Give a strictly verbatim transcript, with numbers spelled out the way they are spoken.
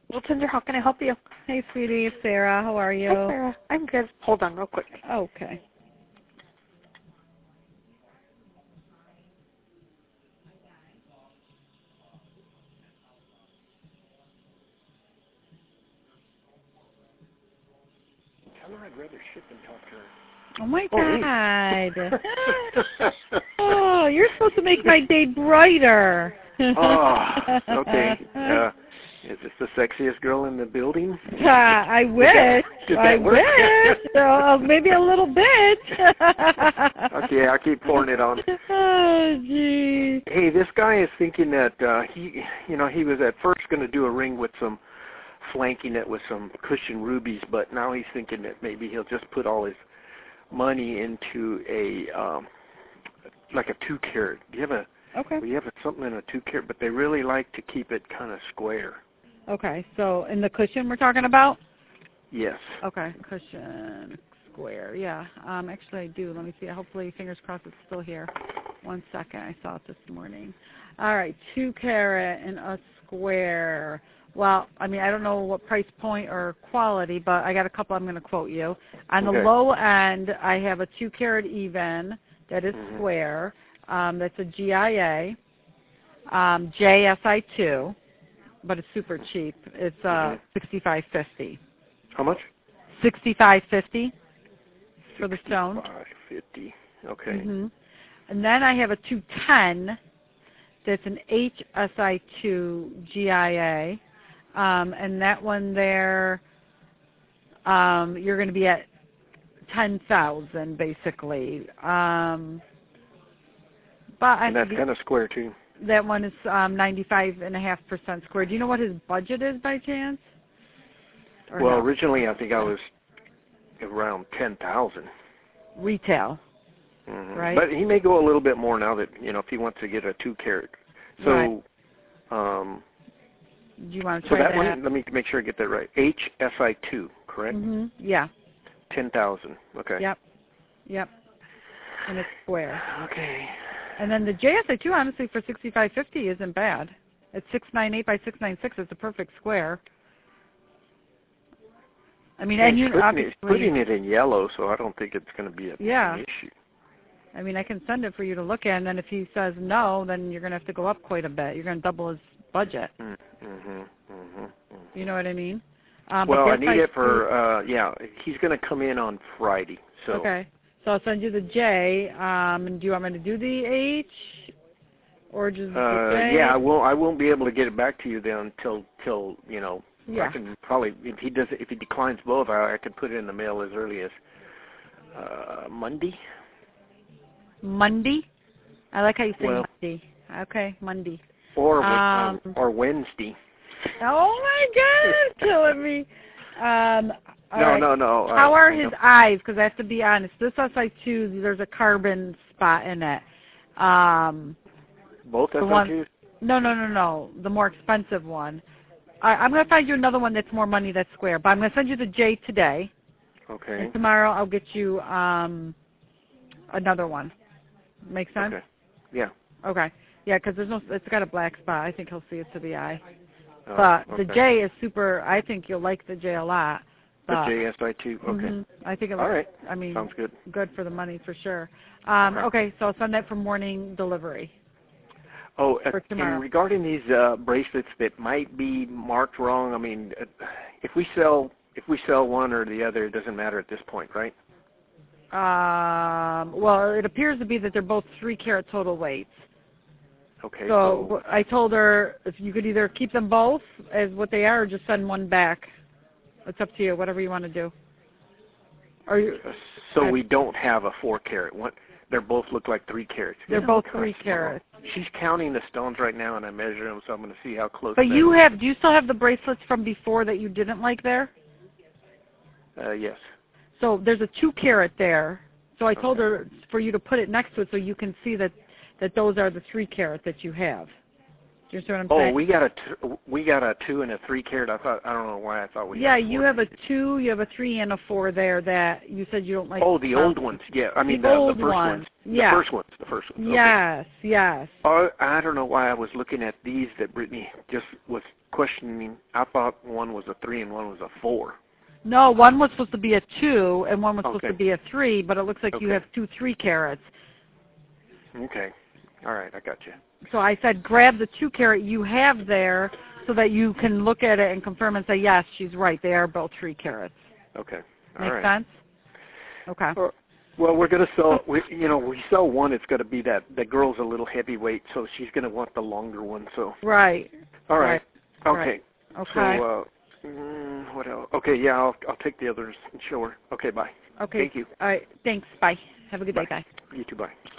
Well, Tinder, how can I help you? Hey, sweetie, it's Sarah. How are you? Hi, Sarah. I'm good. Hold on real quick. Okay. Tell her I'd rather ship and talk to her. Oh, my Oh, God. Oh, you're supposed to make my day brighter. Oh, okay. Uh, is this the sexiest girl in the building? Uh, I wish. Did that, did that I work? wish. So, uh, maybe a little bit. Okay, I'll keep pouring it on. Oh, gee. Hey, this guy is thinking that uh, he, you know, he was at first going to do a ring with some, flanking it with some cushion rubies, but now he's thinking that maybe he'll just put all his money into a, um, like a two carat. Do you have a, Okay. we have a, something in a two carat, but they really like to keep it kind of square. Okay, so in the cushion we're talking about? Yes. Okay, cushion square, yeah. Um, actually, I do. Let me see. Hopefully, fingers crossed, it's still here. One second. I saw it this morning. All right, two carat and a square. Well, I mean, I don't know what price point or quality, but I got a couple I'm going to quote you. On Okay. the low end, I have a two carat even that is Mhm. square. Um, that's a G I A, um, J S I two, but it's super cheap. It's uh, Mhm. sixty-five fifty. How much? Sixty-five fifty for the stone. Five fifty. Okay. Mm-hmm. And then I have a two ten that's an H S I two G I A, um, and that one there, um, you're going to be at ten thousand basically. Um, but I And that's kind of square too. that one is um, ninety-five and a half percent square. Do you know what his budget is by chance? Or Well, no? originally I think I was around ten thousand. Retail, Mm-hmm. right? But he may go a little bit more now that, you know, if he wants to get a two carat. So, Right. um, Do you want to so try that, that? one, let me make sure I get that right. H S I two, correct? Mm-hmm. Yeah. ten thousand. Okay. Yep. Yep. And it's square. Okay. And then the J S I two, honestly, for sixty-five fifty isn't bad. It's six ninety-eight by six ninety-six. It's a perfect square. I mean, Yeah, and he's you putting obviously, it, putting it in yellow, so I don't think it's going to be a, yeah. an issue. I mean, I can send it for you to look at, and then if he says no, then you're going to have to go up quite a bit. You're going to double his budget. Mm-hmm. Mm-hmm. Mm-hmm. You know what I mean? Um, Well, but I the need S I it for, uh, yeah, he's going to come in on Friday. So. Okay. So I'll send you the J. Um, and do you want me to do the H? Or just the Uh, J? yeah, I won't. I won't be able to get it back to you then until till you know. Yeah. I can probably if he does if he declines both, I, I can put it in the mail as early as uh, Monday. Monday? I like how you say Well, Monday. Okay, Monday. or Um, um, or Wednesday. Oh my God, killing me. Um, all no, right. no, no. How uh, are no. his eyes? Because I have to be honest. This S I two, there's a carbon spot in it. Um, Both the S I one, twos? no, no, no, no. The more expensive one. I, I'm going to find you another one that's more money that's square. But I'm going to send you the J today. Okay. And tomorrow I'll get you um, another one. Make sense? Okay. Yeah. Okay. Yeah, because there's no. It's got a black spot. I think he'll see it to the eye. Oh, But okay. the J is super. I think you'll like the J a lot. The But, J S I two. Okay. mhm, I think it All looks. right. I mean, Sounds good. good for the money for sure. Um, Okay. okay, so I'll send that for morning delivery. Oh, uh, For tomorrow. and regarding these uh, bracelets that might be marked wrong, I mean, uh, if we sell if we sell one or the other, it doesn't matter at this point, right? Um, well, it appears to be that they're both three carat total weights. Okay. So, So, I told her if you could either keep them both as what they are, or just send one back. It's up to you. Whatever you want to do. Or you, so I, we don't have a four carat. What? They both look like three carats. they're Yeah, both kinda three small. carats. She's counting the stones right now, and I measure them, so I'm going to see how close. But that you is. have. Do you still have the bracelets from before that you didn't like there? Uh, yes. So there's a two carat there. So I told Okay. her for you to put it next to it so you can see that that those are the three carat that you have. Do you understand what I'm Oh, saying? we got a t- we got a two and a three carat. I thought I don't know why I thought we. Yeah, had you four. have a two, you have a three, and a four there that you said you don't like. Oh, the um, old ones. Yeah, I mean the the, old the first ones. ones. Yeah. The first ones. The first ones. Okay. Yes, yes. Oh, I don't know why I was looking at these that Brittany just was questioning. I thought one was a three and one was a four. No, one was supposed to be a two and one was supposed Okay. to be a three, but it looks like you Okay. have two three carats. Okay. All right, I got you. So I said grab the two carat you have there so that you can look at it and confirm and say, yes, she's right. They are both three carats. Okay. All Make right. sense? Okay. Uh, Well, we're going to sell, we, you know, we sell one, it's going to be that, the girl's a little heavyweight, so she's going to want the longer one, so. Right. All right. Right. Okay. Okay. So, uh, mm, what else? Okay, yeah, I'll, I'll take the others and show her. Okay, bye. Okay. Thank you. All right. Thanks. Bye. Have a good day. Bye. Bye. You too, bye.